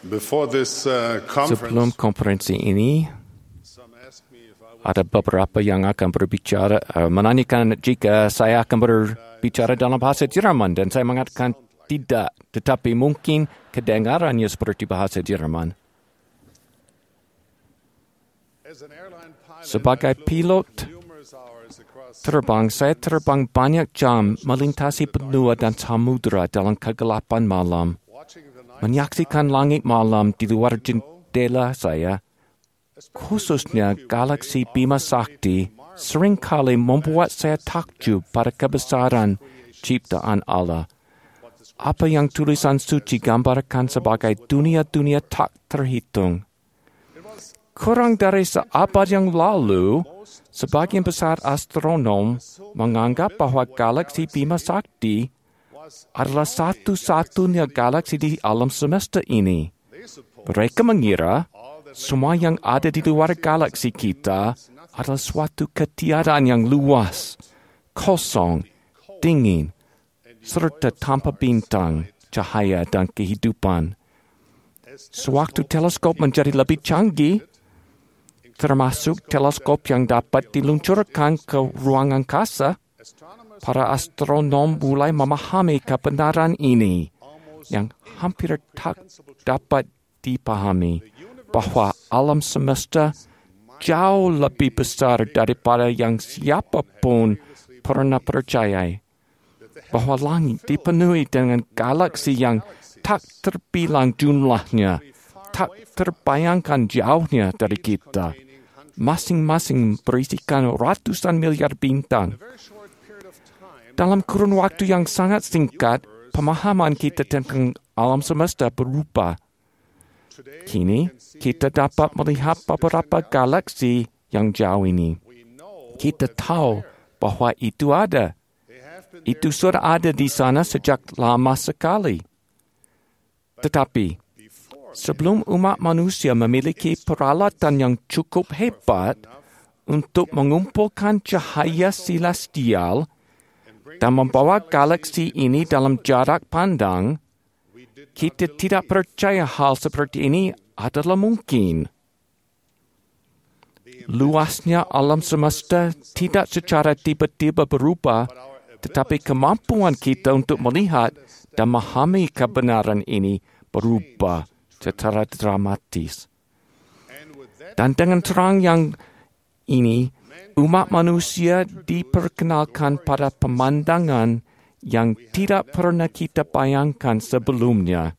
Before this Sebelum conference, konferensi ini, ada beberapa yang akan berbicara, menanyakan jika saya akan berbicara dalam bahasa Jerman, dan saya mengatakan tidak, tetapi mungkin kedengarannya seperti bahasa Jerman. Sebagai pilot terbang, saya terbang banyak jam melintasi benua dan samudera dalam kegelapan malam. Menyaksikan langit malam di luar jendela saya, khususnya galaksi Bima Sakti, seringkali membuat saya takjub pada kebesaran ciptaan Allah. Apa yang tulisan suci gambarkan sebagai dunia-dunia tak terhitung. Kurang dari seabad yang lalu, sebagian besar astronom menganggap bahwa galaksi Bima Sakti adalah satu-satunya galaksi di alam semesta ini. Mereka mengira semua yang ada di luar galaksi kita adalah suatu ketiadaan yang luas, kosong, dingin, serta tanpa bintang, cahaya dan kehidupan. Sewaktu teleskop menjadi lebih canggih, termasuk teleskop yang dapat diluncurkan ke ruang angkasa, para astronom mulai memahami kebenaran ini yang hampir tak dapat dipahami, bahwa alam semesta jauh lebih besar daripada yang siapapun pernah percayai, bahwa langit dipenuhi dengan galaksi yang tak terbilang jumlahnya, tak terbayangkan jauhnya dari kita. Masing-masing berisikan ratusan miliar bintang. Dalam kurun waktu yang sangat singkat, pemahaman kita tentang alam semesta berubah. Kini, kita dapat melihat beberapa galaksi yang jauh ini. Kita tahu bahwa itu ada. Itu sudah ada di sana sejak lama sekali. Tetapi, sebelum umat manusia memiliki peralatan yang cukup hebat untuk mengumpulkan cahaya celestial dan membawa galaksi ini dalam jarak pandang, kita tidak percaya hal seperti ini adalah mungkin. Luasnya alam semesta tidak secara tiba-tiba berubah, tetapi kemampuan kita untuk melihat dan memahami kebenaran ini berubah secara dramatis. Dan dengan terang yang ini, umat manusia diperkenalkan pada pemandangan yang tidak pernah kita bayangkan sebelumnya.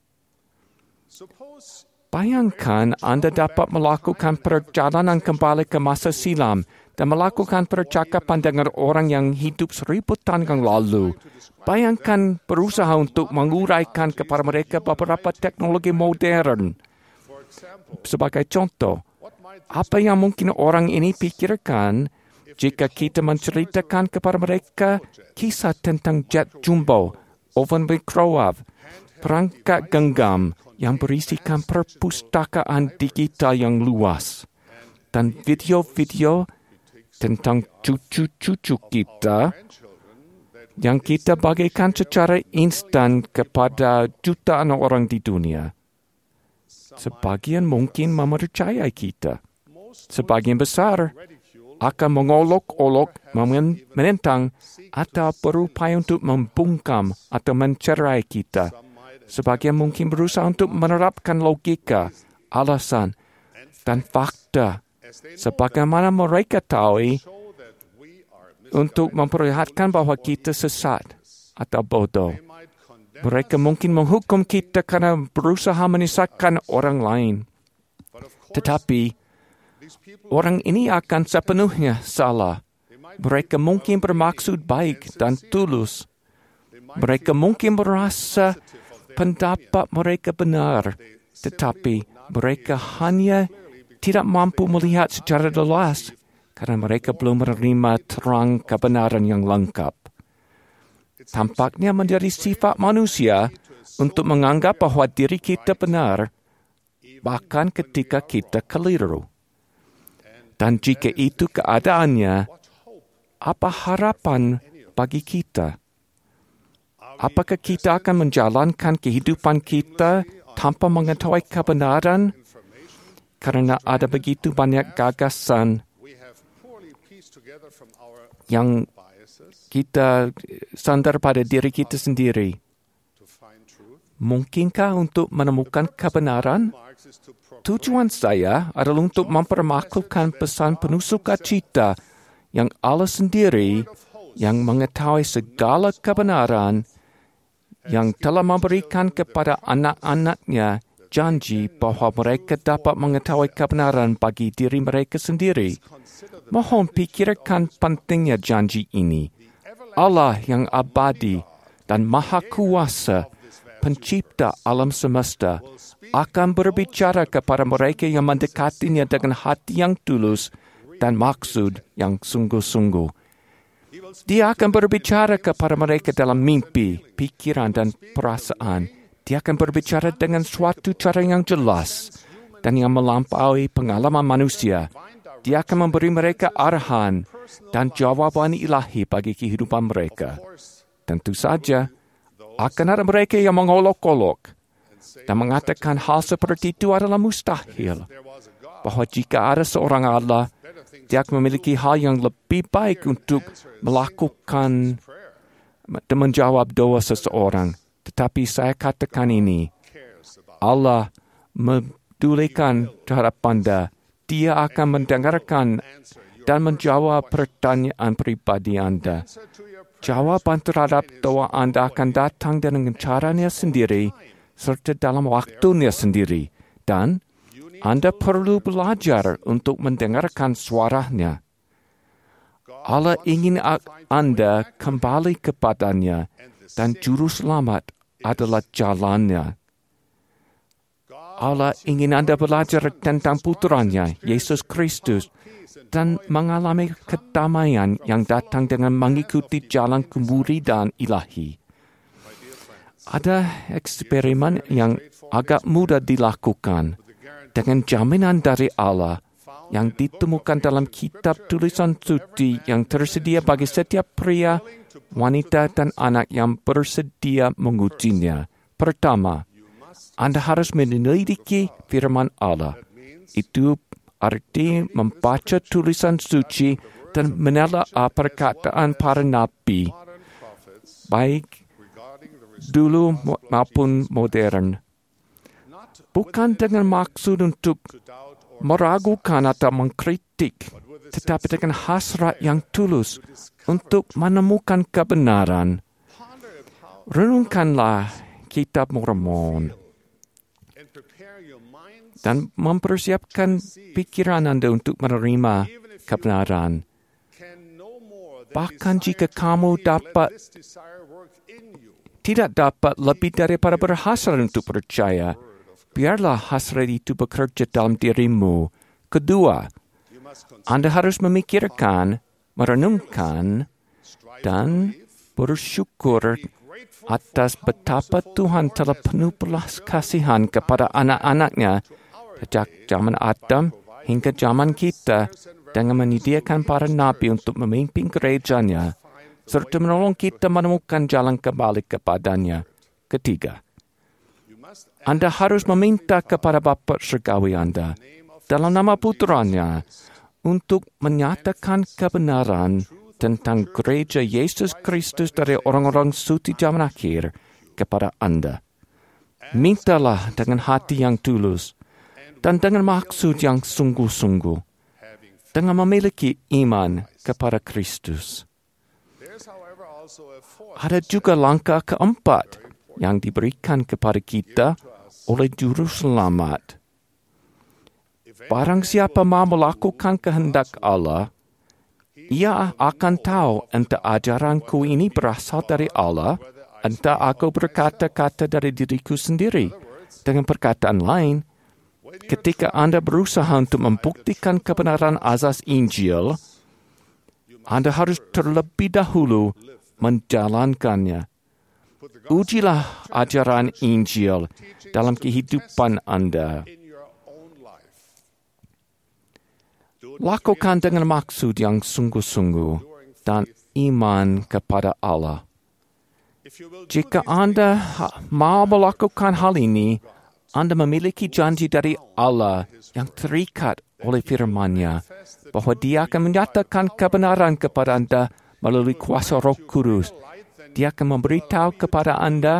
Bayangkan Anda dapat melakukan perjalanan kembali ke masa silam dan melakukan percakapan dengan orang yang hidup 1000 tahun yang lalu. Bayangkan berusaha untuk menguraikan kepada mereka beberapa teknologi modern. Sebagai contoh, apa yang mungkin orang ini pikirkan jika kita menceritakan kepada mereka kisah tentang jet jumbo, oven microwave, perangkat genggam yang berisikan perpustakaan digital yang luas, dan video-video tentang cucu-cucu kita yang kita bagikan secara instan kepada jutaan orang di dunia. Sebagian mungkin mempercayai kita. Sebagian besar akan mengolok-olok, menentang, atau berupaya untuk membungkam atau mencerai kita. Sebagian mungkin berusaha untuk menerapkan logika, alasan, dan fakta, sebagaimana mereka tahu, untuk memperlihatkan bahwa kita sesat atau bodoh. Mereka mungkin menghukum kita karena berusaha menyesatkan orang lain. Tetapi, orang ini akan sepenuhnya salah. Mereka mungkin bermaksud baik dan tulus. Mereka mungkin merasa pendapat mereka benar, tetapi mereka hanya tidak mampu melihat secara jelas karena mereka belum menerima terang kebenaran yang lengkap. Tampaknya menjadi sifat manusia untuk menganggap bahwa diri kita benar, bahkan ketika kita keliru. Dan jika itu keadaannya, apa harapan bagi kita? Apakah kita akan menjalankan kehidupan kita tanpa mengetahui kebenaran, karena ada begitu banyak gagasan yang kita sandar pada diri kita sendiri. Mungkinkah untuk menemukan kebenaran? Tujuan saya adalah untuk mempermaklumkan pesan penuh sukacita yang Allah sendiri yang mengetahui segala kebenaran yang telah memberikan kepada anak-anaknya janji bahwa mereka dapat mengetahui kebenaran bagi diri mereka sendiri. Mohon pikirkan pentingnya janji ini. Allah yang abadi dan maha kuasa, pencipta alam semesta, akan berbicara kepada mereka yang mendekatinya dengan hati yang tulus dan maksud yang sungguh-sungguh. Dia akan berbicara kepada mereka dalam mimpi, pikiran, dan perasaan. Dia akan berbicara dengan suatu cara yang jelas dan yang melampaui pengalaman manusia. Dia akan memberi mereka arahan dan jawaban ilahi bagi kehidupan mereka. Tentu saja, akan ada mereka yang mengolok-olok dan mengatakan hal seperti itu adalah mustahil. Bahwa jika ada seorang Allah, dia akan memiliki hal yang lebih baik untuk melakukan dan menjawab doa seseorang. Tetapi saya katakan ini, Allah memedulikan terhadap Anda. Dia akan mendengarkan dan menjawab pertanyaan pribadi Anda. Jawaban terhadap doa Anda akan datang dengan caranya sendiri serta dalam waktunya sendiri. Dan Anda perlu belajar untuk mendengarkan suaranya. Allah ingin Anda kembali kepadanya dan juru selamat adalah jalannya. Allah ingin Anda belajar tentang putranya, Yesus Kristus, dan mengalami kedamaian yang datang dengan mengikuti jalan kemuridan ilahi. Ada eksperimen yang agak mudah dilakukan dengan jaminan dari Allah yang ditemukan dalam kitab tulisan suci yang tersedia bagi setiap pria, wanita, dan anak yang bersedia mengujinya. Pertama, Anda harus menyelidiki firman Allah. Itu arti membaca tulisan suci dan menelaah perkataan para nabi, baik dulu maupun modern. Bukan dengan maksud untuk meragukan atau mengkritik, tetapi dengan hasrat yang tulus untuk menemukan kebenaran. Renungkanlah kitab Mormon dan mempersiapkan pikiran Anda untuk menerima kebenaran. Bahkan jika kamu tidak dapat lebih daripada berhasrat untuk percaya, biarlah hasrat itu bekerja dalam dirimu. Kedua, Anda harus memikirkan, merenungkan, dan bersyukur atas betapa Tuhan telah penuh belas kasihan kepada anak-anaknya sejak zaman Adam hingga zaman kita dengan menyediakan para nabi untuk memimpin gerejanya serta menolong kita menemukan jalan kembali kepadanya. Ketiga, Anda harus meminta kepada Bapa Surgawi Anda dalam nama putranya untuk menyatakan kebenaran tentang gereja Yesus Kristus dari orang-orang suci zaman akhir kepada Anda. Mintalah dengan hati yang tulus dan dengan maksud yang sungguh-sungguh, dengan memiliki iman kepada Kristus. Ada juga langkah keempat yang diberikan kepada kita oleh Juru Selamat. Barang siapa mau melakukan kehendak Allah, ia akan tahu entah ajaranku ini berasal dari Allah, entah aku berkata-kata dari diriku sendiri. Dengan perkataan lain, ketika Anda berusaha untuk membuktikan kebenaran azas Injil, Anda harus terlebih dahulu menjalankannya. Ujilah ajaran Injil dalam kehidupan Anda. Lakukan dengan maksud yang sungguh-sungguh dan iman kepada Allah. Jika Anda mau melakukan hal ini, Anda memiliki janji dari Allah yang terikat oleh firman-Nya, bahwa Dia akan menyatakan kebenaran kepada Anda melalui kuasa Roh Kudus. Dia akan memberitahu kepada Anda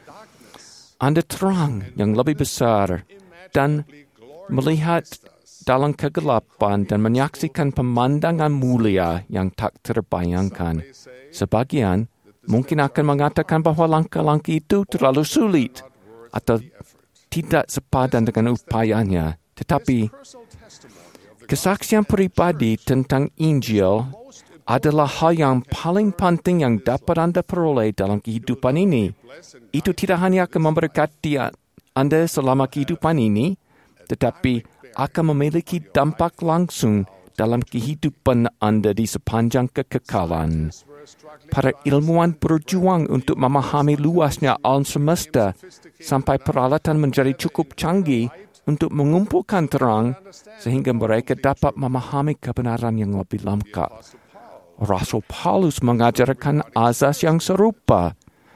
terang yang lebih besar dan melihat dalam kegelapan dan menyaksikan pemandangan mulia yang tak terbayangkan. Sebagian mungkin akan mengatakan bahwa langkah-langkah itu terlalu sulit atau tidak sepadan dengan upayanya. Tetapi kesaksian pribadi tentang Injil adalah hal yang paling penting yang dapat Anda peroleh dalam kehidupan ini. Itu tidak hanya akan memberkati Anda selama kehidupan ini, tetapi akan memiliki dampak langsung dalam kehidupan Anda di sepanjang kekekalan. Para ilmuwan berjuang untuk memahami luasnya alam semesta sampai peralatan menjadi cukup canggih untuk mengumpulkan terang sehingga mereka dapat memahami kebenaran yang lebih lengkap. Rasul Paulus mengajarkan azas yang serupa.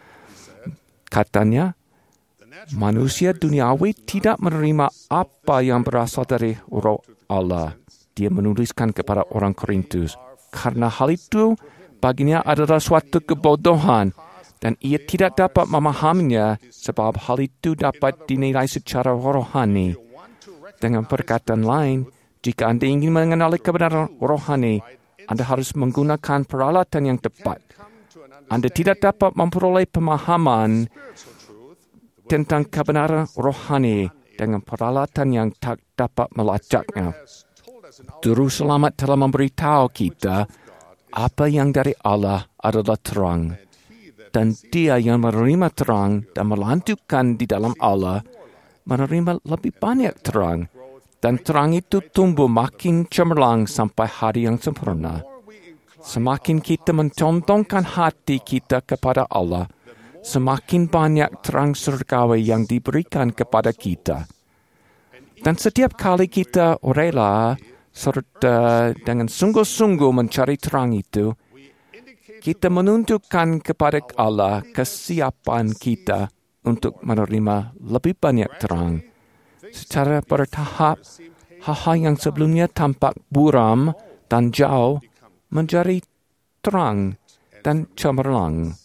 Katanya, manusia duniawi tidak menerima apa yang berasal dari Roh Allah. Dia menuliskan kepada orang Korintus, karena hal itu baginya adalah suatu kebodohan dan ia tidak dapat memahaminya sebab hal itu dapat dinilai secara rohani. Dengan perkataan lain, jika Anda ingin mengenali kebenaran rohani, Anda harus menggunakan peralatan yang tepat. Anda tidak dapat memperoleh pemahaman tentang kebenaran rohani dengan peralatan yang tak dapat melacaknya. Juru Selamat telah memberitahu kita apa yang dari Allah adalah terang. Dan dia yang menerima terang dan melanjutkan di dalam Allah menerima lebih banyak terang. Dan terang itu tumbuh makin cemerlang sampai hari yang sempurna. Semakin kita mencondongkan hati kita kepada Allah, semakin banyak terang surgawi yang diberikan kepada kita. Dan setiap kali kita rela serta dengan sungguh-sungguh mencari terang itu, kita menunjukkan kepada Allah kesiapan kita untuk menerima lebih banyak terang. Secara bertahap, hal-hal yang sebelumnya tampak buram dan jauh menjadi terang dan cemerlang.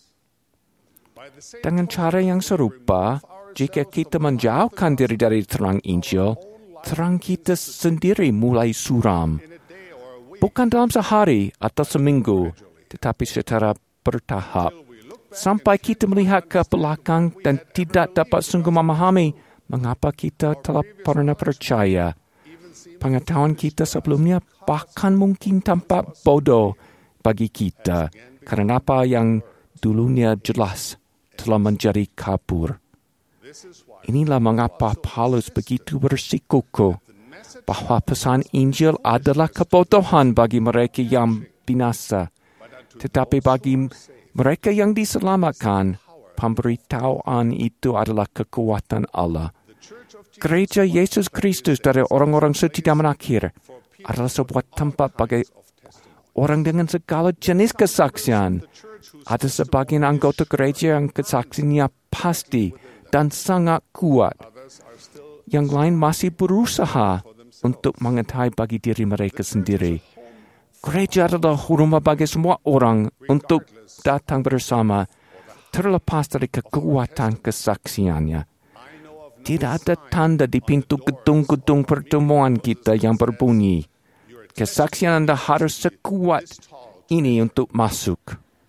Dengan cara yang serupa, jika kita menjauhkan diri dari terang Injil, terang kita sendiri mulai suram. Bukan dalam sehari atau seminggu, tetapi secara bertahap. Sampai kita melihat ke belakang dan tidak dapat sungguh memahami mengapa kita telah pernah percaya. Pengetahuan kita sebelumnya bahkan mungkin tampak bodoh bagi kita, karena apa yang dulunya jelas telah menjadi kabur. Inilah mengapa Paulus begitu bersikukuh bahwa pesan Injil adalah kebodohan bagi mereka yang binasa. Tetapi bagi mereka yang diselamatkan, pemberitahuan itu adalah kekuatan Allah. Gereja Yesus Kristus dari orang-orang suci zaman akhir adalah sebuah tempat bagi orang dengan segala jenis kesaksian. Ada sebagian anggota gereja yang kesaksiannya pasti dan sangat kuat. Yang lain masih berusaha untuk mengetahui bagi diri mereka sendiri. Gereja adalah rumah bagi semua orang untuk datang bersama, terlepas dari kekuatan kesaksiannya. Tidak ada tanda di pintu gedung-gedung pertemuan kita yang berbunyi, kesaksian Anda harus sekuat ini untuk masuk.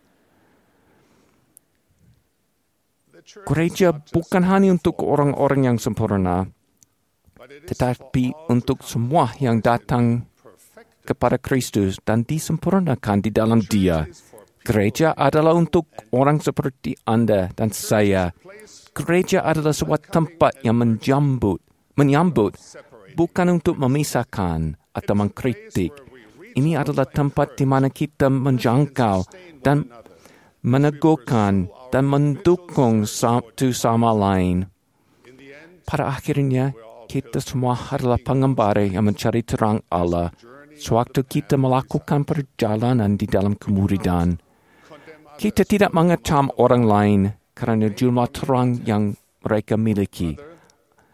Gereja bukan hanya untuk orang-orang yang sempurna, tetapi untuk semua yang datang kepada Kristus dan disempurnakan di dalam Dia. Gereja adalah untuk orang seperti Anda dan saya. Gereja adalah sebuah tempat yang menyambut, bukan untuk memisahkan atau mengkritik. Ini adalah tempat di mana kita menjangkau dan meneguhkan dan mendukung satu sama lain. Pada akhirnya, kita semua adalah pengembara yang mencari terang Allah sewaktu kita melakukan perjalanan di dalam kemuridan. Kita tidak mengecam orang lain kerana jumlah terang yang mereka miliki.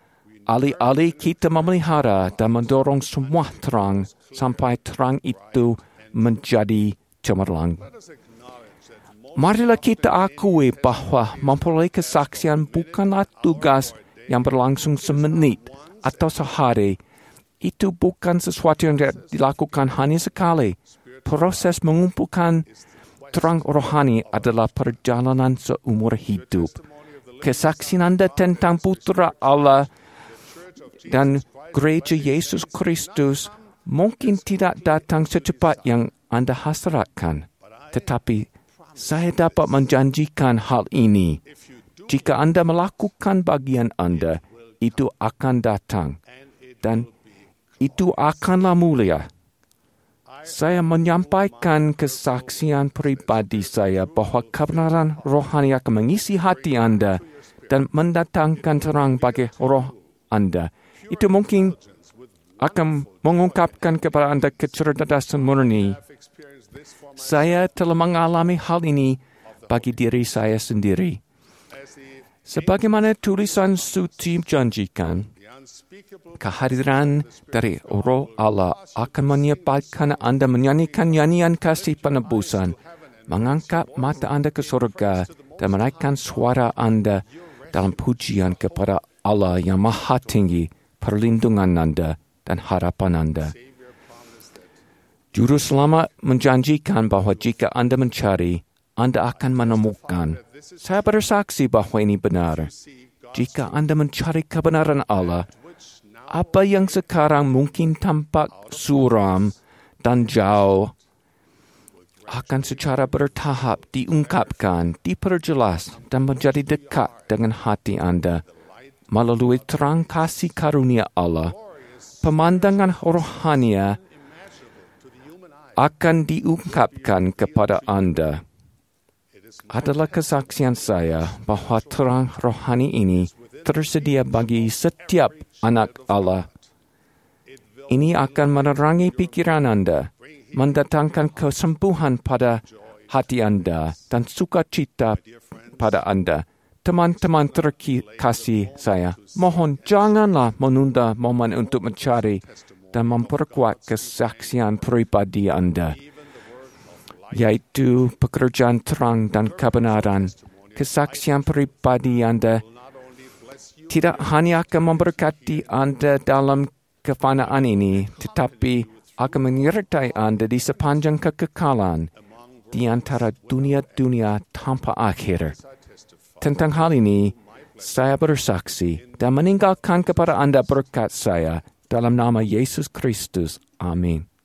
Alih-alih kita memelihara dan mendorong semua terang sampai terang itu menjadi cemerlang. Marilah kita akui bahwa memperoleh kesaksian bukanlah tugas yang berlangsung semenit atau sehari. Itu bukan sesuatu yang dilakukan hanya sekali. Proses mengumpulkan terang rohani adalah perjalanan seumur hidup. Kesaksian Anda tentang Putra Allah dan Gereja Yesus Kristus mungkin tidak datang secepat yang Anda hasratkan. Tetapi saya dapat menjanjikan hal ini. Jika Anda melakukan bagian Anda, itu akan datang. Dan itu akanlah mulia. Saya menyampaikan kesaksian pribadi saya bahwa kebenaran rohani akan mengisi hati Anda dan mendatangkan terang bagi roh Anda. Itu mungkin akan mengungkapkan kepada Anda kecerdasan murni. Saya telah mengalami hal ini bagi diri saya sendiri. Sebagaimana tulisan suci menjanjikan, kehadiran dari Roh Allah akan menyebabkan Anda menyanyikan nyanyian kasih penebusan, mengangkat mata Anda ke surga dan menaikkan suara Anda dalam pujian kepada Allah yang Maha Tinggi, perlindungan Anda dan harapan Anda. Juru Selamat menjanjikan bahwa jika Anda mencari, Anda akan menemukan. Saya bersaksi bahwa ini benar. Jika Anda mencari kebenaran Allah, apa yang sekarang mungkin tampak suram dan jauh akan secara bertahap diungkapkan, diperjelas dan menjadi dekat dengan hati Anda melalui terang kasih karunia Allah. Pemandangan rohania akan diungkapkan kepada Anda. Adalah kesaksian saya bahwa terang rohani ini tersedia bagi setiap anak Allah. Ini akan menerangi pikiran Anda, mendatangkan kesembuhan pada hati Anda dan sukacita pada Anda. Teman-teman terkasih saya, mohon janganlah menunda momen untuk mencari dan memperkuat kesaksian pribadi Anda, yaitu pekerjaan terang dan kebenaran. Kesaksian pribadi Anda tidak hanya akan memberkati Anda dalam kefanaan ini, tetapi akan menyertai Anda di sepanjang kekekalan di antara dunia-dunia tanpa akhir. Tentang hal ini, saya bersaksi dan meninggalkan kepada Anda berkat saya dalam nama Yesus Kristus. Amin.